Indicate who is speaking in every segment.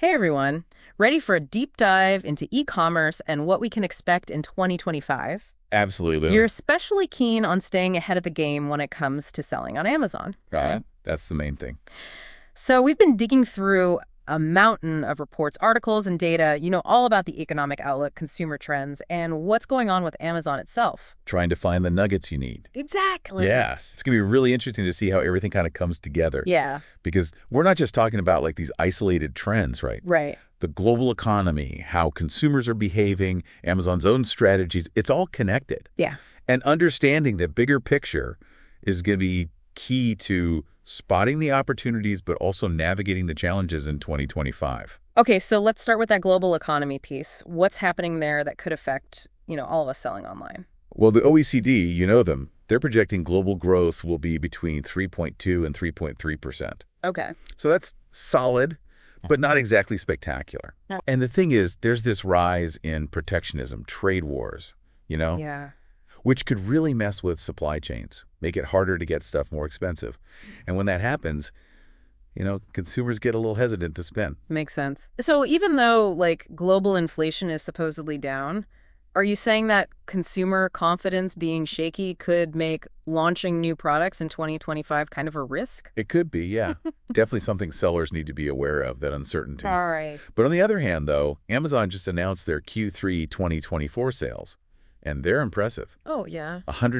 Speaker 1: Hey everyone, ready for a deep dive into e-commerce and what we can expect in 2025?
Speaker 2: Absolutely.
Speaker 1: You're especially keen on staying ahead of the game when it comes to selling on Amazon, right?
Speaker 2: That's the main thing.
Speaker 1: So we've been digging through a mountain of reports, articles, and data, all about the economic outlook, consumer trends, and what's going on with Amazon itself.
Speaker 2: Trying to find the nuggets you need.
Speaker 1: Exactly.
Speaker 2: Yeah, it's going to be really interesting to see how everything kind of comes together.
Speaker 1: Yeah,
Speaker 2: Because we're not just talking about like these isolated trends, right?
Speaker 1: right.
Speaker 2: The global economy, how consumers are behaving, Amazon's own strategies, it's all connected.
Speaker 1: Yeah.
Speaker 2: And understanding the bigger picture is going to be key to spotting the opportunities, but also navigating the challenges in 2025.
Speaker 1: Okay, so let's start with that global economy piece. What's happening there that could affect, all of us selling online?
Speaker 2: Well, the OECD, you know them, they're projecting global growth will be between 3.2 and 3.3%.
Speaker 1: Okay.
Speaker 2: So that's solid, but not exactly spectacular.
Speaker 1: No.
Speaker 2: And the thing is, there's this rise in protectionism, trade wars,
Speaker 1: Yeah.
Speaker 2: which could really mess with supply chains, make it harder to get stuff more expensive. And when that happens, consumers get a little hesitant to spend.
Speaker 1: Makes sense. So even though global inflation is supposedly down, are you saying that consumer confidence being shaky could make launching new products in 2025 kind of a risk?
Speaker 2: It could be, yeah. Definitely something sellers need to be aware of, that uncertainty.
Speaker 1: All right.
Speaker 2: But on the other hand, though, Amazon just announced their Q3 2024 sales, and they're impressive.
Speaker 1: Oh, yeah.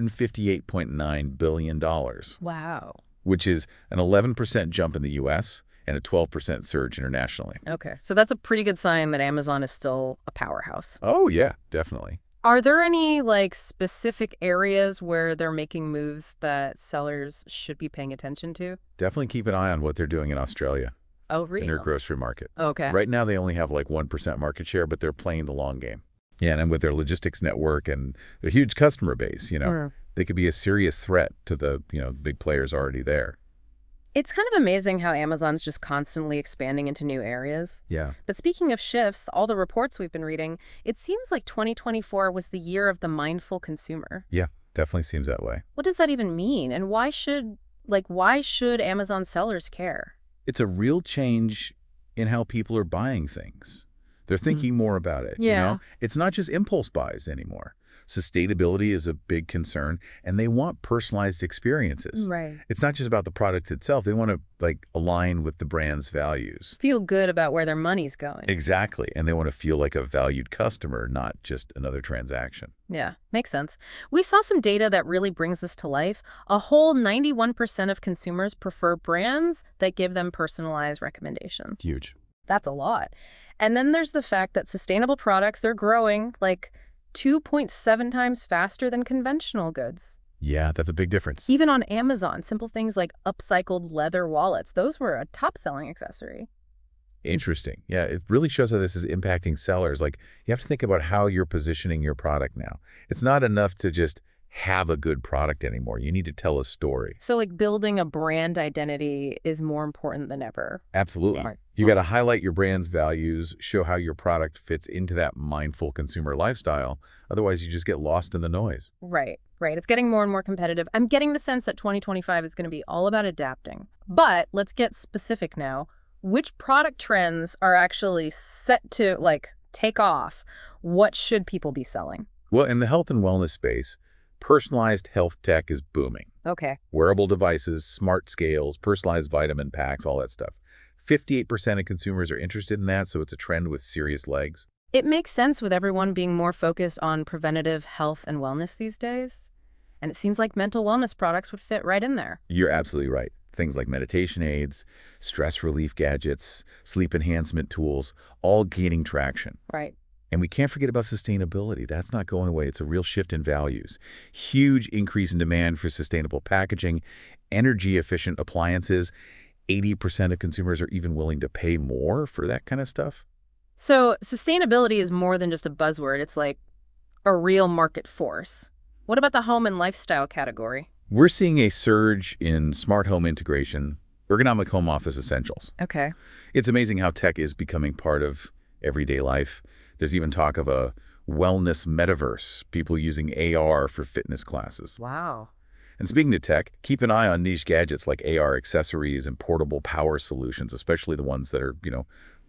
Speaker 2: $158.9 billion,
Speaker 1: Wow.
Speaker 2: which is an 11% jump in the U.S. and a 12% surge internationally.
Speaker 1: Okay. So that's a pretty good sign that Amazon is still a powerhouse.
Speaker 2: Oh, yeah, definitely.
Speaker 1: Are there any specific areas where they're making moves that sellers should be paying attention to?
Speaker 2: Definitely keep an eye on what they're doing in Australia,
Speaker 1: Oh,
Speaker 2: in their
Speaker 1: really?
Speaker 2: grocery market.
Speaker 1: Okay.
Speaker 2: Right now, they only have like 1% market share, but they're playing the long game. Yeah, and with their logistics network and their huge customer base, they could be a serious threat to the, big players already there.
Speaker 1: It's kind of amazing how Amazon's just constantly expanding into new areas.
Speaker 2: Yeah.
Speaker 1: But speaking of shifts, all the reports we've been reading, it seems like 2024 was the year of the mindful consumer.
Speaker 2: Yeah, definitely seems that way.
Speaker 1: What does that even mean? And why should Amazon sellers care?
Speaker 2: It's a real change in how people are buying things. They're thinking more about it,
Speaker 1: Yeah.
Speaker 2: It's not just impulse buys anymore. Sustainability is a big concern, and they want personalized experiences.
Speaker 1: Right.
Speaker 2: It's not just about the product itself. They want to align with the brand's values.
Speaker 1: Feel good about where their money's going.
Speaker 2: Exactly. And they want to feel like a valued customer, not just another transaction.
Speaker 1: Yeah, makes sense. We saw some data that really brings this to life. A whole 91% of consumers prefer brands that give them personalized recommendations.
Speaker 2: Huge.
Speaker 1: That's a lot. And then there's the fact that sustainable products, they're growing 2.7 times faster than conventional goods.
Speaker 2: Yeah, that's a big difference.
Speaker 1: Even on Amazon, simple things like upcycled leather wallets, those were a top-selling accessory.
Speaker 2: Interesting. Yeah, it really shows how this is impacting sellers. You have to think about how you're positioning your product now. It's not enough to just have a good product anymore. You need to tell a story.
Speaker 1: So building a brand identity is more important than ever.
Speaker 2: Absolutely.
Speaker 1: Right.
Speaker 2: You got to highlight your brand's values, show how your product fits into that mindful consumer lifestyle. Otherwise, you just get lost in the noise.
Speaker 1: Right, right. It's getting more and more competitive. I'm getting the sense that 2025 is going to be all about adapting. But let's get specific now. Which product trends are actually set to take off? What should people be selling?
Speaker 2: Well, in the health and wellness space, personalized health tech is booming.
Speaker 1: Okay.
Speaker 2: Wearable devices, smart scales, personalized vitamin packs, all that stuff. 58% of consumers are interested in that, so it's a trend with serious legs.
Speaker 1: It makes sense with everyone being more focused on preventative health and wellness these days. And it seems like mental wellness products would fit right in there.
Speaker 2: You're absolutely right. Things like meditation aids, stress relief gadgets, sleep enhancement tools, all gaining traction.
Speaker 1: Right.
Speaker 2: And we can't forget about sustainability. That's not going away. It's a real shift in values. Huge increase in demand for sustainable packaging, energy-efficient appliances. 80% of consumers are even willing to pay more for that kind of stuff.
Speaker 1: So sustainability is more than just a buzzword. It's like a real market force. What about the home and lifestyle category?
Speaker 2: We're seeing a surge in smart home integration, ergonomic home office essentials.
Speaker 1: Okay.
Speaker 2: It's amazing how tech is becoming part of everyday life. There's even talk of a wellness metaverse, people using AR for fitness classes.
Speaker 1: Wow.
Speaker 2: And speaking of tech, keep an eye on niche gadgets like AR accessories and portable power solutions, especially the ones that are,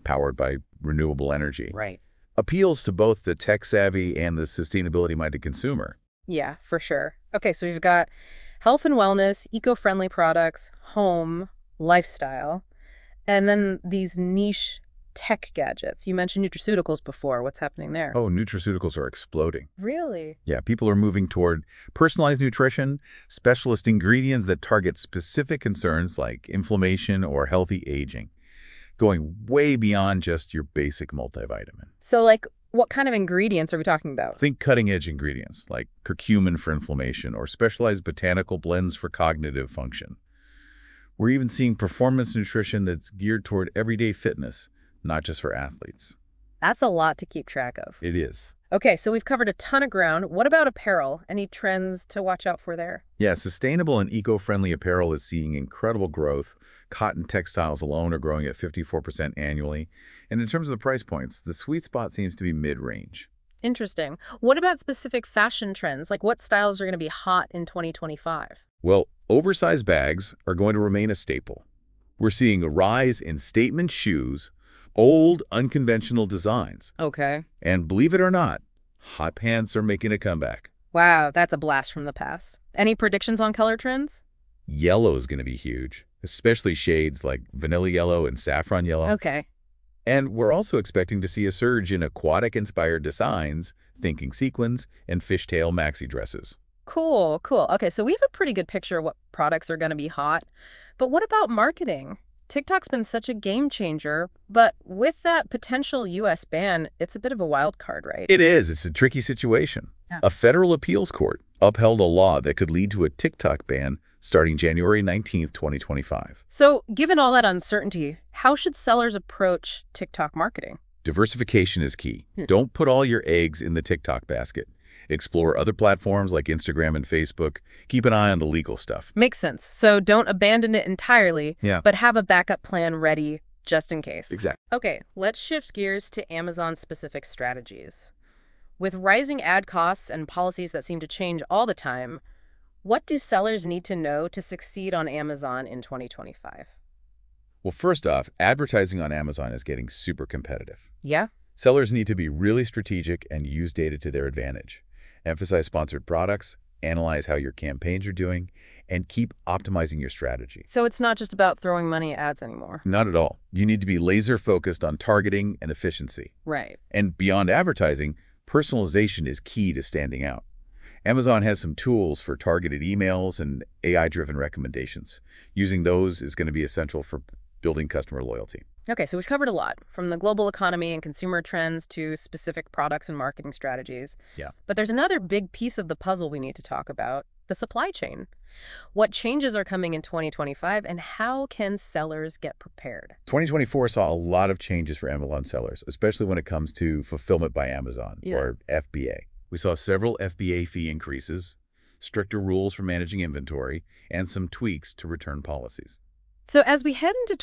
Speaker 2: powered by renewable energy.
Speaker 1: Right.
Speaker 2: Appeals to both the tech-savvy and the sustainability-minded consumer.
Speaker 1: Yeah, for sure. Okay, so we've got health and wellness, eco-friendly products, home, lifestyle, and then these niche tech gadgets. You mentioned nutraceuticals before. What's happening there?
Speaker 2: Oh, nutraceuticals are exploding.
Speaker 1: Really?
Speaker 2: Yeah, people are moving toward personalized nutrition, specialist ingredients that target specific concerns like inflammation or healthy aging, going way beyond just your basic multivitamin.
Speaker 1: So, like, what kind of ingredients are we talking about?
Speaker 2: Think cutting-edge ingredients like curcumin for inflammation or specialized botanical blends for cognitive function. We're even seeing performance nutrition that's geared toward everyday fitness, not just for athletes.
Speaker 1: That's a lot to keep track of.
Speaker 2: It is.
Speaker 1: Okay, so we've covered a ton of ground. What about apparel? Any trends to watch out for there?
Speaker 2: Yeah, sustainable and eco-friendly apparel is seeing incredible growth. Cotton textiles alone are growing at 54% annually. And in terms of the price points, the sweet spot seems to be mid-range.
Speaker 1: Interesting. What about specific fashion trends? Like, what styles are going to be hot in 2025?
Speaker 2: Well, oversized bags are going to remain a staple. We're seeing a rise in statement shoes, old, unconventional designs.
Speaker 1: Okay.
Speaker 2: And believe it or not, hot pants are making a comeback.
Speaker 1: Wow, that's a blast from the past. Any predictions on color trends?
Speaker 2: Yellow is going to be huge, especially shades like vanilla yellow and saffron yellow.
Speaker 1: Okay.
Speaker 2: And we're also expecting to see a surge in aquatic-inspired designs, thinking sequins and fishtail maxi dresses.
Speaker 1: Cool, cool. Okay, so we have a pretty good picture of what products are going to be hot. But what about marketing? TikTok's been such a game changer, but with that potential U.S. ban, it's a bit of a wild card, right?
Speaker 2: It is. It's a tricky situation.
Speaker 1: Yeah.
Speaker 2: A federal appeals court upheld a law that could lead to a TikTok ban starting January 19th, 2025.
Speaker 1: So, given all that uncertainty, how should sellers approach TikTok marketing?
Speaker 2: Diversification is key. Don't put all your eggs in the TikTok basket. Explore other platforms like Instagram and Facebook. Keep an eye on the legal stuff.
Speaker 1: Makes sense. So don't abandon it entirely,
Speaker 2: Yeah.
Speaker 1: but have a backup plan ready just in case.
Speaker 2: Exactly.
Speaker 1: Okay, let's shift gears to Amazon-specific strategies. With rising ad costs and policies that seem to change all the time, what do sellers need to know to succeed on Amazon in 2025?
Speaker 2: Well, first off, advertising on Amazon is getting super competitive.
Speaker 1: Yeah?
Speaker 2: Sellers need to be really strategic and use data to their advantage. Emphasize sponsored products, analyze how your campaigns are doing, and keep optimizing your strategy.
Speaker 1: So it's not just about throwing money at ads anymore.
Speaker 2: Not at all. You need to be laser-focused on targeting and efficiency.
Speaker 1: Right.
Speaker 2: And beyond advertising, personalization is key to standing out. Amazon has some tools for targeted emails and AI-driven recommendations. Using those is going to be essential for building customer loyalty.
Speaker 1: Okay, so we've covered a lot, from the global economy and consumer trends to specific products and marketing strategies.
Speaker 2: Yeah.
Speaker 1: But there's another big piece of the puzzle we need to talk about, the supply chain. What changes are coming in 2025, and how can sellers get prepared?
Speaker 2: 2024 saw a lot of changes for Amazon sellers, especially when it comes to Fulfillment by Amazon, or FBA. We saw several FBA fee increases, stricter rules for managing inventory, and some tweaks to return policies.
Speaker 1: So as we head into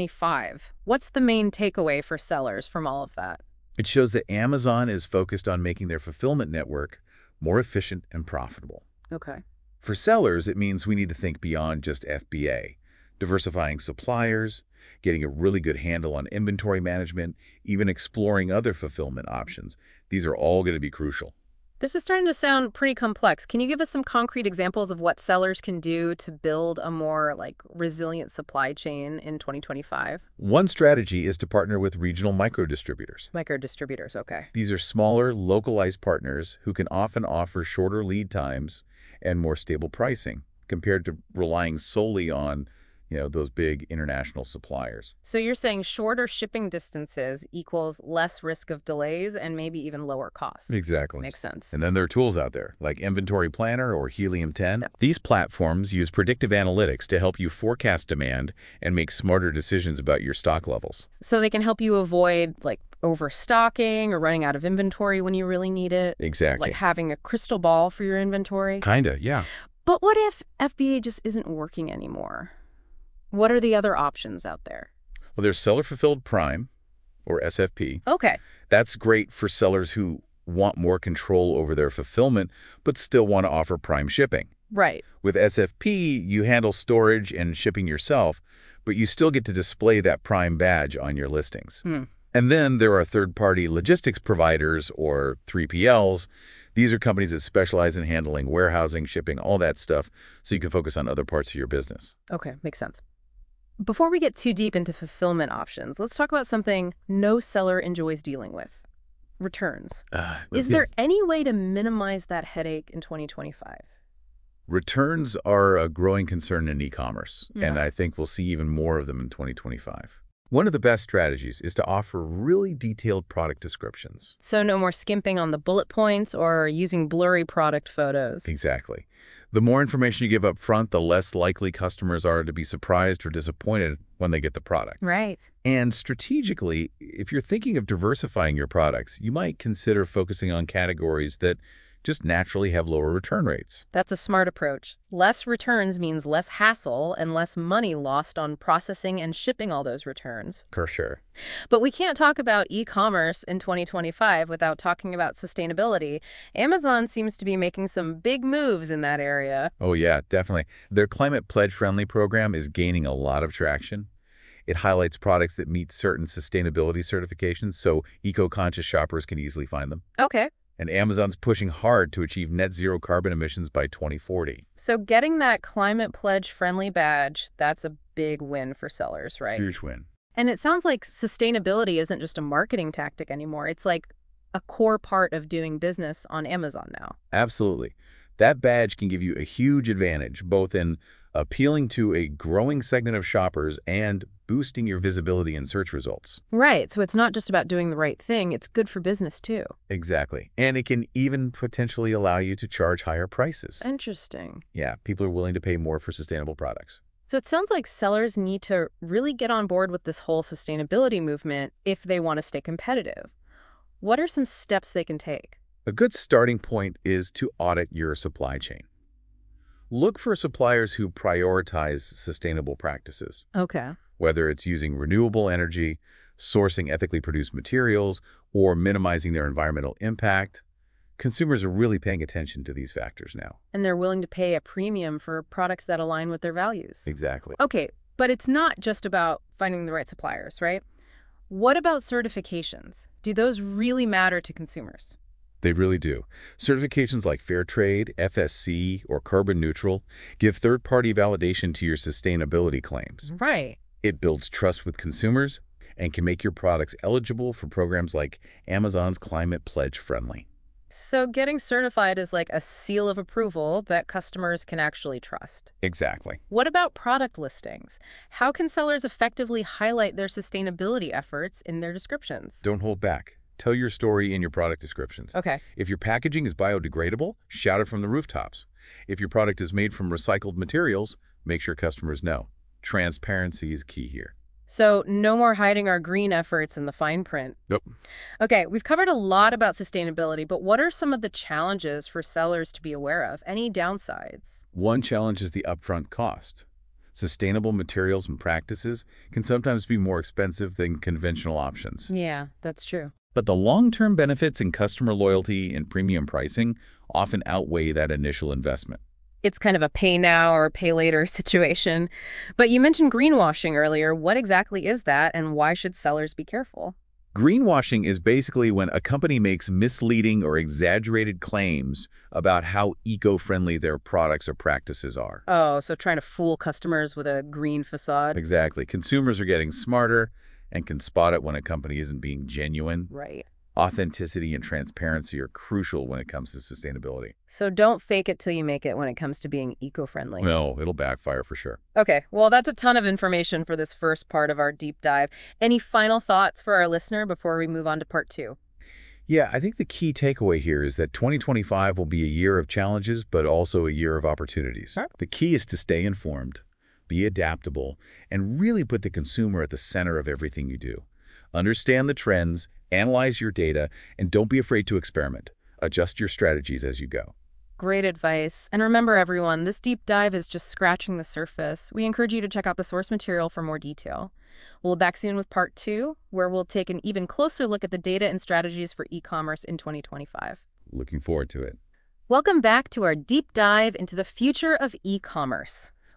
Speaker 1: 2025, what's the main takeaway for sellers from all of that?
Speaker 2: It shows that Amazon is focused on making their fulfillment network more efficient and profitable.
Speaker 1: Okay.
Speaker 2: For sellers, it means we need to think beyond just FBA, diversifying suppliers, getting a really good handle on inventory management, even exploring other fulfillment options. These are all going to be crucial.
Speaker 1: This is starting to sound pretty complex. Can you give us some concrete examples of what sellers can do to build a more resilient supply chain in 2025?
Speaker 2: One strategy is to partner with regional micro-distributors.
Speaker 1: Micro-distributors, okay.
Speaker 2: These are smaller, localized partners who can often offer shorter lead times and more stable pricing compared to relying solely on those big international suppliers.
Speaker 1: So you're saying shorter shipping distances equals less risk of delays and maybe even lower costs.
Speaker 2: Exactly.
Speaker 1: Makes sense.
Speaker 2: And then there are tools out there like Inventory Planner or Helium 10. These platforms use predictive analytics to help you forecast demand and make smarter decisions about your stock levels.
Speaker 1: So they can help you avoid overstocking or running out of inventory when you really need it.
Speaker 2: Exactly.
Speaker 1: Like having a crystal ball for your inventory.
Speaker 2: Kinda, yeah.
Speaker 1: But what if FBA just isn't working anymore? What are the other options out there?
Speaker 2: Well, there's Seller Fulfilled Prime, or SFP.
Speaker 1: Okay.
Speaker 2: That's great for sellers who want more control over their fulfillment, but still want to offer prime shipping.
Speaker 1: Right.
Speaker 2: With SFP, you handle storage and shipping yourself, but you still get to display that Prime badge on your listings.
Speaker 1: Hmm.
Speaker 2: And then there are third-party logistics providers, or 3PLs. These are companies that specialize in handling warehousing, shipping, all that stuff, so you can focus on other parts of your business.
Speaker 1: Okay, makes sense. Before we get too deep into fulfillment options, let's talk about something no seller enjoys dealing with: returns. Is there any way to minimize that headache in 2025?
Speaker 2: Returns are a growing concern in e-commerce,
Speaker 1: Yeah.
Speaker 2: and I think we'll see even more of them in 2025. One of the best strategies is to offer really detailed product descriptions.
Speaker 1: So no more skimping on the bullet points or using blurry product photos.
Speaker 2: Exactly. The more information you give up front, the less likely customers are to be surprised or disappointed when they get the product.
Speaker 1: Right.
Speaker 2: And strategically, if you're thinking of diversifying your products, you might consider focusing on categories that just naturally have lower return rates.
Speaker 1: That's a smart approach. Less returns means less hassle and less money lost on processing and shipping all those returns.
Speaker 2: For sure.
Speaker 1: But we can't talk about e-commerce in 2025 without talking about sustainability. Amazon seems to be making some big moves in that area.
Speaker 2: Oh yeah, definitely. Their Climate Pledge Friendly program is gaining a lot of traction. It highlights products that meet certain sustainability certifications so eco-conscious shoppers can easily find them.
Speaker 1: Okay.
Speaker 2: And Amazon's pushing hard to achieve net zero carbon emissions by 2040.
Speaker 1: So getting that Climate Pledge Friendly badge, that's a big win for sellers, right?
Speaker 2: Huge win.
Speaker 1: And it sounds like sustainability isn't just a marketing tactic anymore. It's like a core part of doing business on Amazon now.
Speaker 2: Absolutely. That badge can give you a huge advantage, both in appealing to a growing segment of shoppers and boosting your visibility in search results.
Speaker 1: Right. So it's not just about doing the right thing. It's good for business, too.
Speaker 2: Exactly. And it can even potentially allow you to charge higher prices.
Speaker 1: Interesting.
Speaker 2: Yeah, people are willing to pay more for sustainable products.
Speaker 1: So it sounds like sellers need to really get on board with this whole sustainability movement if they want to stay competitive. What are some steps they can take?
Speaker 2: A good starting point is to audit your supply chain. Look for suppliers who prioritize sustainable practices,
Speaker 1: Okay.
Speaker 2: whether it's using renewable energy, sourcing ethically produced materials, or minimizing their environmental impact. Consumers are really paying attention to these factors now.
Speaker 1: And they're willing to pay a premium for products that align with their values.
Speaker 2: Exactly.
Speaker 1: Okay, but it's not just about finding the right suppliers, right? What about certifications? Do those really matter to consumers?
Speaker 2: They really do. Certifications like Fairtrade, FSC, or Carbon Neutral give third-party validation to your sustainability claims.
Speaker 1: Right.
Speaker 2: It builds trust with consumers and can make your products eligible for programs like Amazon's Climate Pledge Friendly.
Speaker 1: So getting certified is like a seal of approval that customers can actually trust.
Speaker 2: Exactly.
Speaker 1: What about product listings? How can sellers effectively highlight their sustainability efforts in their descriptions?
Speaker 2: Don't hold back. Tell your story in your product descriptions.
Speaker 1: Okay.
Speaker 2: If your packaging is biodegradable, shout it from the rooftops. If your product is made from recycled materials, make sure customers know. Transparency is key here.
Speaker 1: So no more hiding our green efforts in the fine print.
Speaker 2: Yep.
Speaker 1: Okay, we've covered a lot about sustainability, but what are some of the challenges for sellers to be aware of? Any downsides?
Speaker 2: One challenge is the upfront cost. Sustainable materials and practices can sometimes be more expensive than conventional options.
Speaker 1: Yeah, that's true.
Speaker 2: But the long-term benefits in customer loyalty and premium pricing often outweigh that initial investment.
Speaker 1: It's kind of a pay now or pay later situation. But you mentioned greenwashing earlier. What exactly is that, and why should sellers be careful?
Speaker 2: Greenwashing is basically when a company makes misleading or exaggerated claims about how eco-friendly their products or practices are.
Speaker 1: Oh, so trying to fool customers with a green facade?
Speaker 2: Exactly. Consumers are getting smarter and can spot it when a company isn't being genuine.
Speaker 1: Right.
Speaker 2: Authenticity and transparency are crucial when it comes to sustainability.
Speaker 1: So don't fake it till you make it when it comes to being eco-friendly.
Speaker 2: No, it'll backfire for sure.
Speaker 1: Okay, well, that's a ton of information for this first part of our deep dive. Any final thoughts for our listener before we move on to part 2?
Speaker 2: Yeah, I think the key takeaway here is that 2025 will be a year of challenges, but also a year of opportunities.
Speaker 1: Sure.
Speaker 2: The key is to stay informed, be adaptable, and really put the consumer at the center of everything you do. Understand the trends, analyze your data, and don't be afraid to experiment. Adjust your strategies as you go.
Speaker 1: Great advice. And remember, everyone, this deep dive is just scratching the surface. We encourage you to check out the source material for more detail. We'll be back soon with part 2, where we'll take an even closer look at the data and strategies for e-commerce in 2025.
Speaker 2: Looking forward to it.
Speaker 1: Welcome back to our deep dive into the future of e-commerce.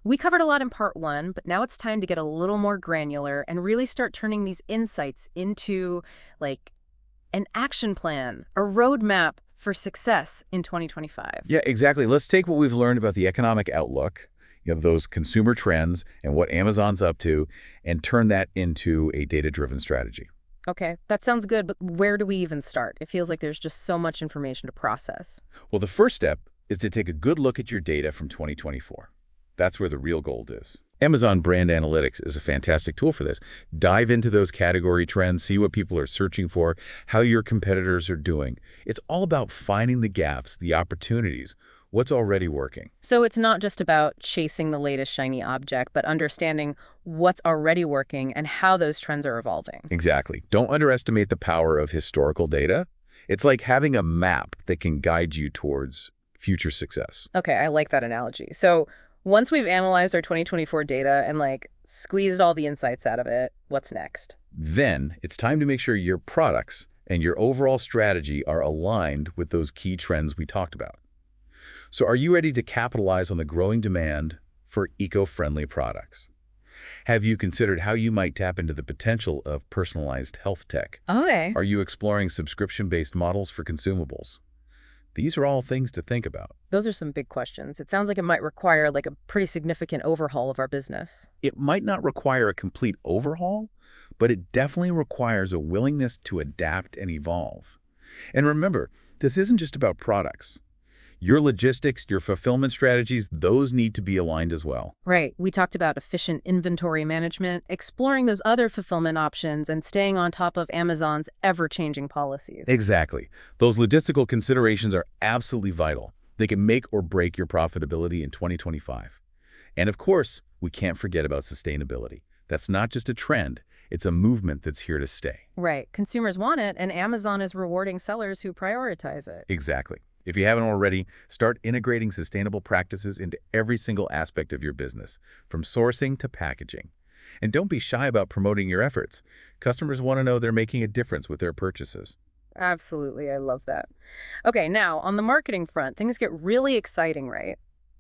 Speaker 1: We covered a lot in part one, but now it's time to get a little more granular and really start turning these insights into, like, an action plan, a roadmap for success in 2025.
Speaker 2: Yeah, exactly. Let's take what we've learned about the economic outlook, those consumer trends and what Amazon's up to, and turn that into a data-driven strategy.
Speaker 1: Okay, that sounds good, but where do we even start? It feels like there's just so much information to process.
Speaker 2: Well, the first step is to take a good look at your data from 2024. That's where the real gold is. Amazon Brand Analytics is a fantastic tool for this. Dive into those category trends, see what people are searching for, how your competitors are doing. It's all about finding the gaps, the opportunities, what's already working.
Speaker 1: So it's not just about chasing the latest shiny object, but understanding what's already working and how those trends are evolving.
Speaker 2: Exactly. Don't underestimate the power of historical data. It's like having a map that can guide you towards future success.
Speaker 1: Okay, I like that analogy. So once we've analyzed our 2024 data and squeezed all the insights out of it, what's next?
Speaker 2: Then it's time to make sure your products and your overall strategy are aligned with those key trends we talked about. So are you ready to capitalize on the growing demand for eco-friendly products? Have you considered how you might tap into the potential of personalized health tech?
Speaker 1: Okay.
Speaker 2: Are you exploring subscription-based models for consumables? These are all things to think about.
Speaker 1: Those are some big questions. It sounds like it might require a pretty significant overhaul of our business.
Speaker 2: It might not require a complete overhaul, but it definitely requires a willingness to adapt and evolve. And remember, this isn't just about products. Your logistics, your fulfillment strategies, those need to be aligned as well.
Speaker 1: Right. We talked about efficient inventory management, exploring those other fulfillment options, and staying on top of Amazon's ever-changing policies.
Speaker 2: Exactly. Those logistical considerations are absolutely vital. They can make or break your profitability in 2025. And of course, we can't forget about sustainability. That's not just a trend. It's a movement that's here to stay.
Speaker 1: Right. Consumers want it, and Amazon is rewarding sellers who prioritize it.
Speaker 2: Exactly. If you haven't already, start integrating sustainable practices into every single aspect of your business, from sourcing to packaging. And don't be shy about promoting your efforts. Customers want to know they're making a difference with their purchases.
Speaker 1: Absolutely. I love that. Okay, now, on the marketing front, things get really exciting, right?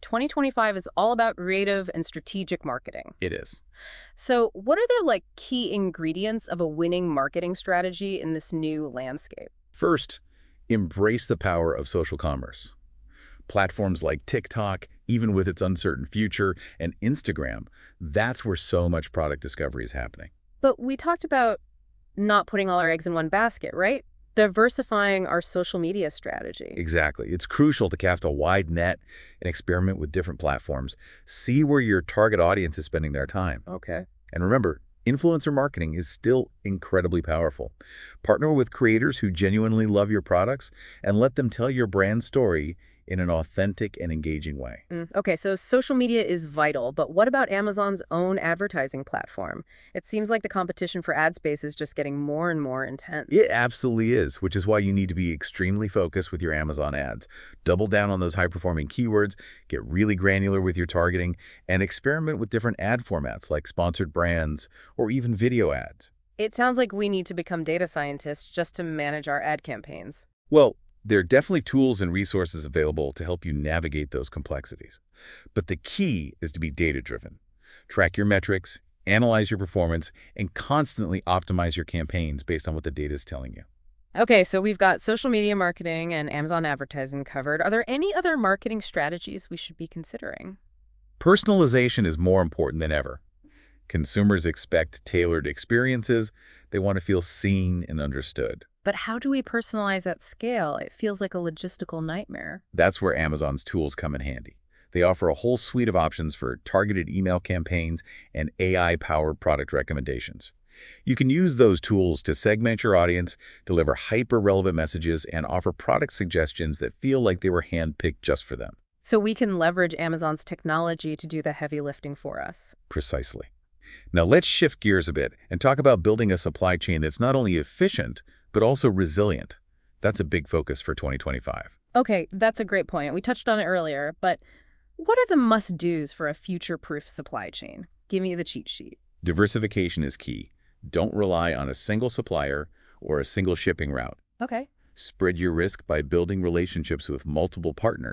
Speaker 1: 2025 is all about creative and strategic marketing.
Speaker 2: It is.
Speaker 1: So what are the key ingredients of a winning marketing strategy in this new landscape?
Speaker 2: First, embrace the power of social commerce. Platforms like TikTok, even with its uncertain future, and Instagram, that's where so much product discovery is happening.
Speaker 1: But we talked about not putting all our eggs in one basket, right? Diversifying our social media strategy.
Speaker 2: Exactly. It's crucial to cast a wide net and experiment with different platforms. See where your target audience is spending their time.
Speaker 1: Okay.
Speaker 2: And remember, influencer marketing is still incredibly powerful. Partner with creators who genuinely love your products and let them tell your brand story in an authentic and engaging way.
Speaker 1: Okay, so social media is vital, but what about Amazon's own advertising platform? It seems like the competition for ad space is just getting more and more intense.
Speaker 2: It absolutely is, which is why you need to be extremely focused with your Amazon ads. Double down on those high-performing keywords, get really granular with your targeting, and experiment with different ad formats like sponsored brands or even video ads.
Speaker 1: It sounds like we need to become data scientists just to manage our ad campaigns.
Speaker 2: Well, there are definitely tools and resources available to help you navigate those complexities. But the key is to be data-driven. Track your metrics, analyze your performance, and constantly optimize your campaigns based on what the data is telling you.
Speaker 1: Okay, so we've got social media marketing and Amazon advertising covered. Are there any other marketing strategies we should be considering?
Speaker 2: Personalization is more important than ever. Consumers expect tailored experiences. They want to feel seen and understood.
Speaker 1: But how do we personalize at scale? It feels like a logistical nightmare.
Speaker 2: That's where Amazon's tools come in handy. They offer a whole suite of options for targeted email campaigns and AI-powered product recommendations. You can use those tools to segment your audience, deliver hyper-relevant messages, and offer product suggestions that feel like they were handpicked just for them.
Speaker 1: So we can leverage Amazon's technology to do the heavy lifting for us.
Speaker 2: Precisely. Now let's shift gears a bit and talk about building a supply chain that's not only efficient, but also resilient. That's a big focus for 2025.
Speaker 1: Okay, that's a great point. We touched on it earlier, but what are the must-dos for a future-proof supply chain? Give me the cheat sheet.
Speaker 2: Diversification is key. Don't rely on a single supplier or a single shipping route.
Speaker 1: Okay.
Speaker 2: Spread your risk by building relationships with multiple partners,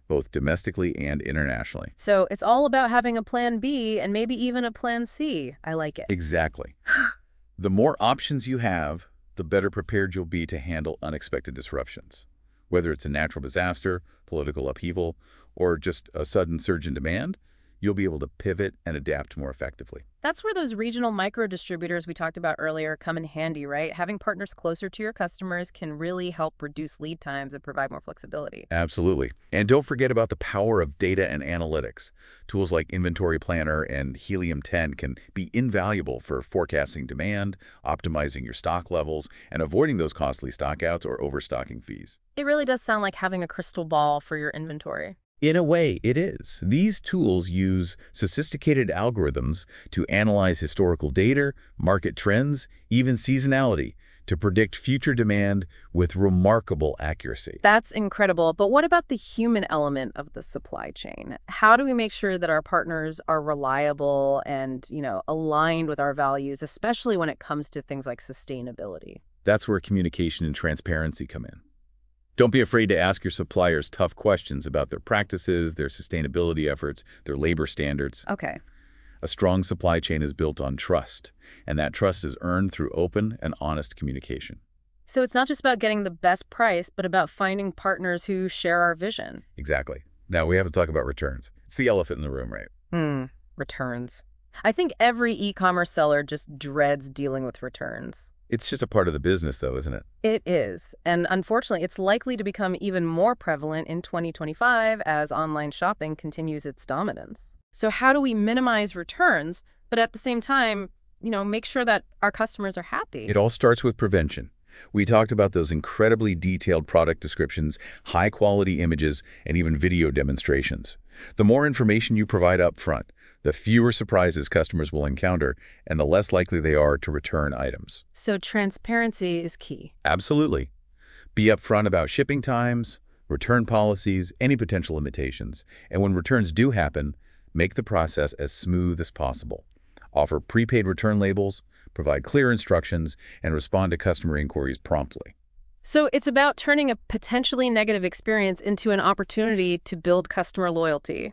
Speaker 2: both domestically and internationally.
Speaker 1: So it's all about having a plan B and maybe even a plan C. I like it.
Speaker 2: Exactly. The more options you have, the better prepared you'll be to handle unexpected disruptions. Whether it's a natural disaster, political upheaval, or just a sudden surge in demand, you'll be able to pivot and adapt more effectively.
Speaker 1: That's where those regional micro distributors we talked about earlier come in handy, right? Having partners closer to your customers can really help reduce lead times and provide more flexibility.
Speaker 2: Absolutely. And don't forget about the power of data and analytics. Tools like Inventory Planner and Helium-10 can be invaluable for forecasting demand, optimizing your stock levels, and avoiding those costly stockouts or overstocking fees.
Speaker 1: It really does sound like having a crystal ball for your inventory.
Speaker 2: In a way, it is. These tools use sophisticated algorithms to analyze historical data, market trends, even seasonality, to predict future demand with remarkable accuracy.
Speaker 1: That's incredible. But what about the human element of the supply chain? How do we make sure that our partners are reliable and, aligned with our values, especially when it comes to things like sustainability?
Speaker 2: That's where communication and transparency come in. Don't be afraid to ask your suppliers tough questions about their practices, their sustainability efforts, their labor standards.
Speaker 1: Okay.
Speaker 2: A strong supply chain is built on trust, and that trust is earned through open and honest communication.
Speaker 1: So it's not just about getting the best price, but about finding partners who share our vision.
Speaker 2: Exactly. Now, we have to talk about returns. It's the elephant in the room, right?
Speaker 1: Returns. I think every e-commerce seller just dreads dealing with returns.
Speaker 2: It's just a part of the business, though, isn't it?
Speaker 1: It is. And unfortunately, it's likely to become even more prevalent in 2025 as online shopping continues its dominance. So how do we minimize returns, but at the same time, make sure that our customers are happy?
Speaker 2: It all starts with prevention. We talked about those incredibly detailed product descriptions, high-quality images, and even video demonstrations. The more information you provide up front, the fewer surprises customers will encounter, and the less likely they are to return items.
Speaker 1: So transparency is key.
Speaker 2: Absolutely. Be upfront about shipping times, return policies, any potential limitations, and when returns do happen, make the process as smooth as possible. Offer prepaid return labels, provide clear instructions, and respond to customer inquiries promptly.
Speaker 1: So it's about turning a potentially negative experience into an opportunity to build customer loyalty.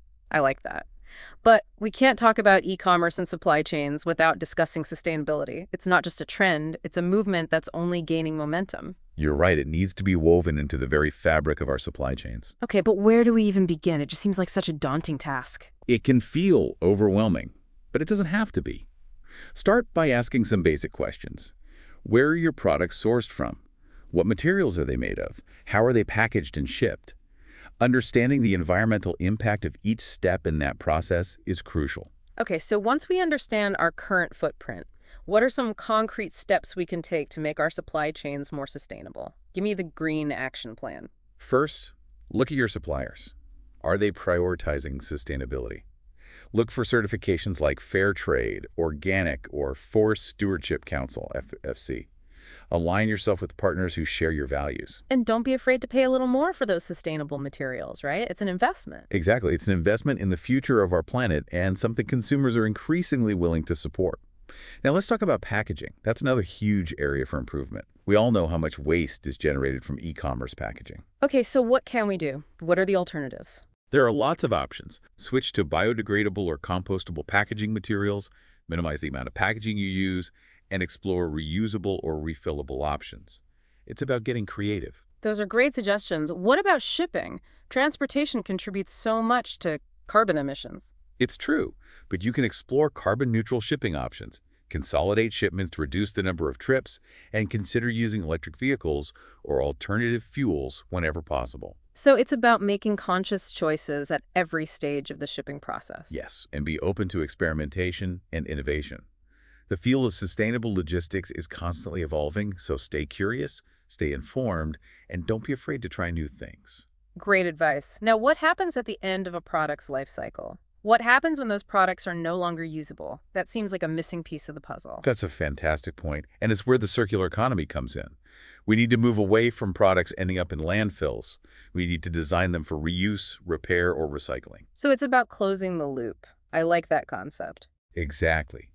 Speaker 1: I like that. But we can't talk about e-commerce and supply chains without discussing sustainability. It's not just a trend, it's a movement that's only gaining momentum.
Speaker 2: You're right, it needs to be woven into the very fabric of our supply chains.
Speaker 1: Okay, but where do we even begin? It just seems like such a daunting task.
Speaker 2: It can feel overwhelming, but it doesn't have to be. Start by asking some basic questions. Where are your products sourced from? What materials are they made of? How are they packaged and shipped? Understanding the environmental impact of each step in that process is crucial.
Speaker 1: Okay, so once we understand our current footprint, what are some concrete steps we can take to make our supply chains more sustainable? Give me the green action plan.
Speaker 2: First, look at your suppliers. Are they prioritizing sustainability? Look for certifications like Fair Trade, Organic, or Forest Stewardship Council, FSC. Align yourself with partners who share your values.
Speaker 1: And don't be afraid to pay a little more for those sustainable materials, right? It's an investment.
Speaker 2: Exactly. It's an investment in the future of our planet and something consumers are increasingly willing to support. Now let's talk about packaging. That's another huge area for improvement. We all know how much waste is generated from e-commerce packaging.
Speaker 1: Okay, so what can we do? What are the alternatives?
Speaker 2: There are lots of options. Switch to biodegradable or compostable packaging materials, minimize the amount of packaging you use, and explore reusable or refillable options. It's about getting creative.
Speaker 1: Those are great suggestions. What about shipping? Transportation contributes so much to carbon emissions.
Speaker 2: It's true, but you can explore carbon-neutral shipping options, consolidate shipments to reduce the number of trips, and consider using electric vehicles or alternative fuels whenever possible.
Speaker 1: So it's about making conscious choices at every stage of the shipping process.
Speaker 2: Yes, and be open to experimentation and innovation. The field of sustainable logistics is constantly evolving, so stay curious, stay informed, and don't be afraid to try new things.
Speaker 1: Great advice. Now, what happens at the end of a product's life cycle? What happens when those products are no longer usable? That seems like a missing piece of the puzzle.
Speaker 2: That's a fantastic point, and it's where the circular economy comes in. We need to move away from products ending up in landfills. We need to design them for reuse, repair, or recycling.
Speaker 1: So it's about closing the loop. I like that concept.
Speaker 2: Exactly.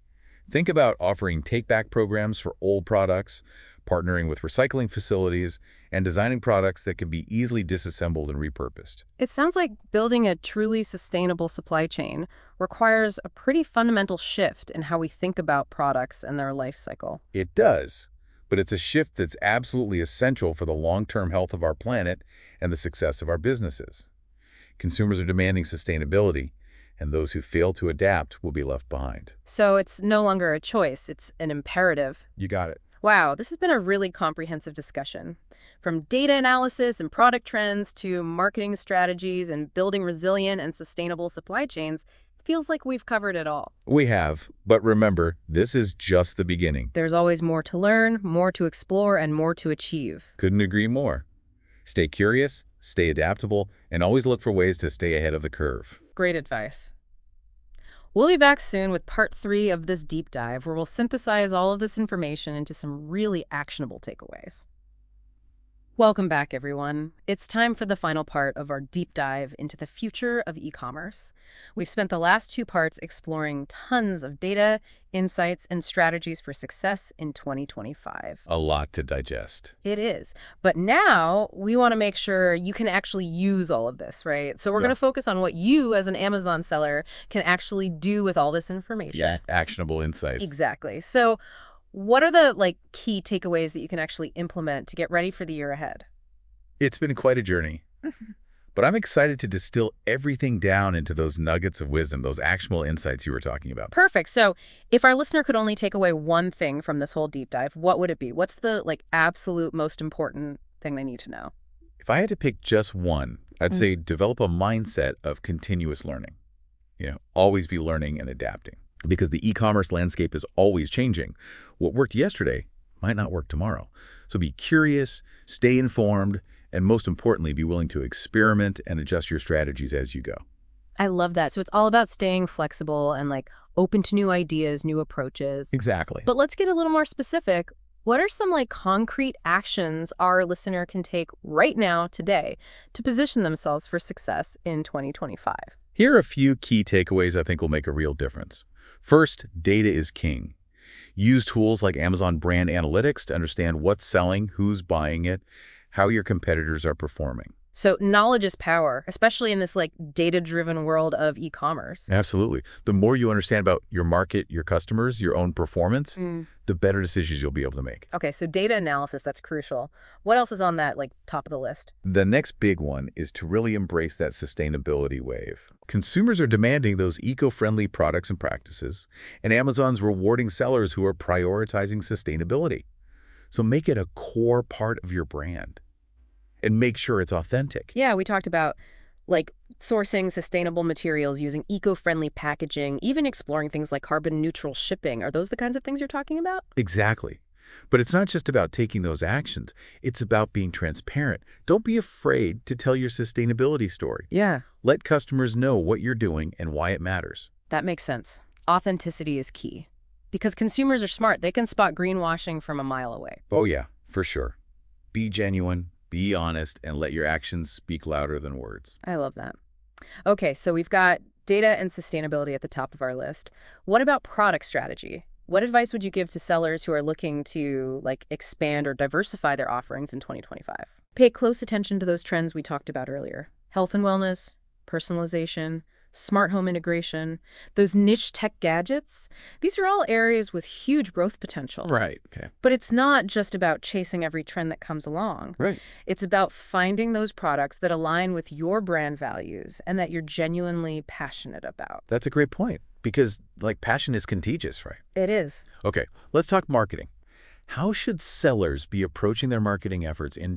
Speaker 2: Think about offering take-back programs for old products, partnering with recycling facilities, and designing products that can be easily disassembled and repurposed.
Speaker 1: It sounds like building a truly sustainable supply chain requires a pretty fundamental shift in how we think about products and their life cycle.
Speaker 2: It does, but it's a shift that's absolutely essential for the long-term health of our planet and the success of our businesses. Consumers are demanding sustainability, and those who fail to adapt will be left behind.
Speaker 1: So it's no longer a choice, it's an imperative.
Speaker 2: You got it.
Speaker 1: Wow, this has been a really comprehensive discussion. From data analysis and product trends to marketing strategies and building resilient and sustainable supply chains, it feels like we've covered it all.
Speaker 2: We have, but remember, this is just the beginning.
Speaker 1: There's always more to learn, more to explore, and more to achieve.
Speaker 2: Couldn't agree more. Stay curious, stay adaptable, and always look for ways to stay ahead of the curve.
Speaker 1: Great advice. We'll be back soon with part 3 of this deep dive, where we'll synthesize all of this information into some really actionable takeaways. Welcome back, everyone. It's time for the final part of our deep dive into the future of e-commerce. We've spent the last 2 parts exploring tons of data, insights, and strategies for success in 2025.
Speaker 2: A lot to digest.
Speaker 1: It is. But now we want to make sure you can actually use all of this, right? So we're going to focus on what you as an Amazon seller can actually do with all this information.
Speaker 2: Yeah, actionable insights.
Speaker 1: Exactly. So what are the key takeaways that you can actually implement to get ready for the year ahead?
Speaker 2: It's been quite a journey, but I'm excited to distill everything down into those nuggets of wisdom, those actionable insights you were talking about.
Speaker 1: Perfect. So if our listener could only take away one thing from this whole deep dive, what would it be? What's the absolute most important thing they need to know?
Speaker 2: If I had to pick just one, I'd say develop a mindset of continuous learning. Always be learning and adapting. Because the e-commerce landscape is always changing. What worked yesterday might not work tomorrow. So be curious, stay informed, and most importantly, be willing to experiment and adjust your strategies as you go.
Speaker 1: I love that. So it's all about staying flexible and open to new ideas, new approaches.
Speaker 2: Exactly.
Speaker 1: But let's get a little more specific. What are some concrete actions our listener can take right now, today, to position themselves for success in 2025?
Speaker 2: Here are a few key takeaways I think will make a real difference. First, data is king. Use tools like Amazon Brand Analytics to understand what's selling, who's buying it, how your competitors are performing.
Speaker 1: So knowledge is power, especially in this data-driven world of e-commerce.
Speaker 2: Absolutely. The more you understand about your market, your customers, your own performance, the better decisions you'll be able to make.
Speaker 1: Okay, so data analysis, that's crucial. What else is on that top of the list?
Speaker 2: The next big one is to really embrace that sustainability wave. Consumers are demanding those eco-friendly products and practices, and Amazon's rewarding sellers who are prioritizing sustainability. So make it a core part of your brand. And make sure it's authentic.
Speaker 1: Yeah, we talked about sourcing sustainable materials, using eco-friendly packaging, even exploring things like carbon neutral shipping. Are those the kinds of things you're talking about?
Speaker 2: Exactly. But it's not just about taking those actions. It's about being transparent. Don't be afraid to tell your sustainability story.
Speaker 1: Yeah.
Speaker 2: Let customers know what you're doing and why it matters.
Speaker 1: That makes sense. Authenticity is key. Because consumers are smart. They can spot greenwashing from a mile away.
Speaker 2: Oh yeah, for sure. Be genuine. Be honest, and let your actions speak louder than words.
Speaker 1: I love that. Okay, so we've got data and sustainability at the top of our list. What about product strategy? What advice would you give to sellers who are looking to expand or diversify their offerings in 2025? Pay close attention to those trends we talked about earlier. Health and wellness, personalization, smart home integration, those niche tech gadgets. These are all areas with huge growth potential.
Speaker 2: Right, okay.
Speaker 1: But it's not just about chasing every trend that comes along.
Speaker 2: Right.
Speaker 1: It's about finding those products that align with your brand values and that you're genuinely passionate about.
Speaker 2: That's a great point, because passion is contagious, right?
Speaker 1: It is.
Speaker 2: Okay, let's talk marketing. How should sellers be approaching their marketing efforts in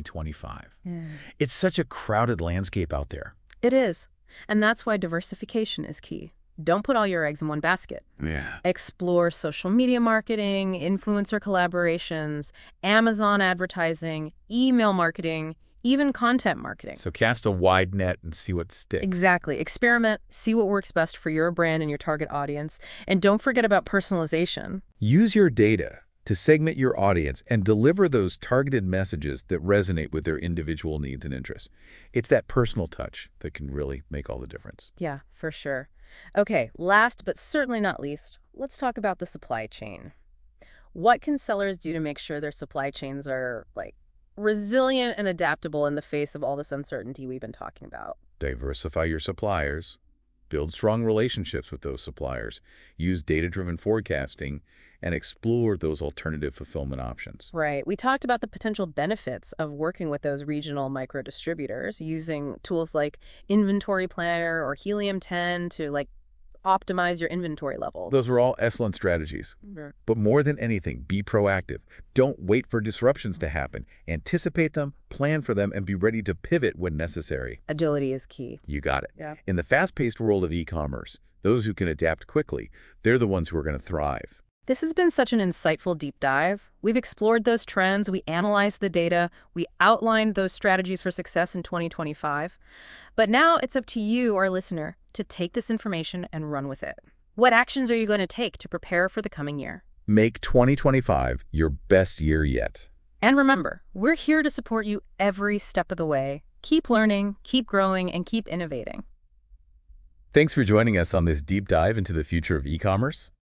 Speaker 2: 2025? It's such a crowded landscape out there.
Speaker 1: It is. And that's why diversification is key. Don't put all your eggs in one basket.
Speaker 2: Yeah.
Speaker 1: Explore social media marketing, influencer collaborations, Amazon advertising, email marketing, even content marketing.
Speaker 2: So cast a wide net and see what sticks.
Speaker 1: Exactly. Experiment, see what works best for your brand and your target audience. And don't forget about personalization.
Speaker 2: Use your data to segment your audience and deliver those targeted messages that resonate with their individual needs and interests. It's that personal touch that can really make all the difference.
Speaker 1: Yeah, for sure. Okay, last but certainly not least, let's talk about the supply chain. What can sellers do to make sure their supply chains are, like, resilient and adaptable in the face of all this uncertainty we've been talking about?
Speaker 2: Diversify your suppliers. Build strong relationships with those suppliers. Use data-driven forecasting and explore those alternative fulfillment options.
Speaker 1: Right. We talked about the potential benefits of working with those regional micro distributors using tools like Inventory Planner or Helium 10 to, like, optimize your inventory levels.
Speaker 2: Those are all excellent strategies. But more than anything, be proactive. Don't wait for disruptions to happen. Anticipate them, plan for them, and be ready to pivot when necessary.
Speaker 1: Agility is key.
Speaker 2: You got it.
Speaker 1: Yeah.
Speaker 2: In the fast-paced world of e-commerce, those who can adapt quickly, they're the ones who are going to thrive.
Speaker 1: This has been such an insightful deep dive. We've explored those trends, we analyzed the data, we outlined those strategies for success in 2025. But now it's up to you, our listener, to take this information and run with it. What actions are you going to take to prepare for the coming year?
Speaker 2: Make 2025 your best year yet.
Speaker 1: And remember, we're here to support you every step of the way. Keep learning, keep growing, and keep innovating.
Speaker 2: Thanks for joining us on this deep dive into the future of e-commerce.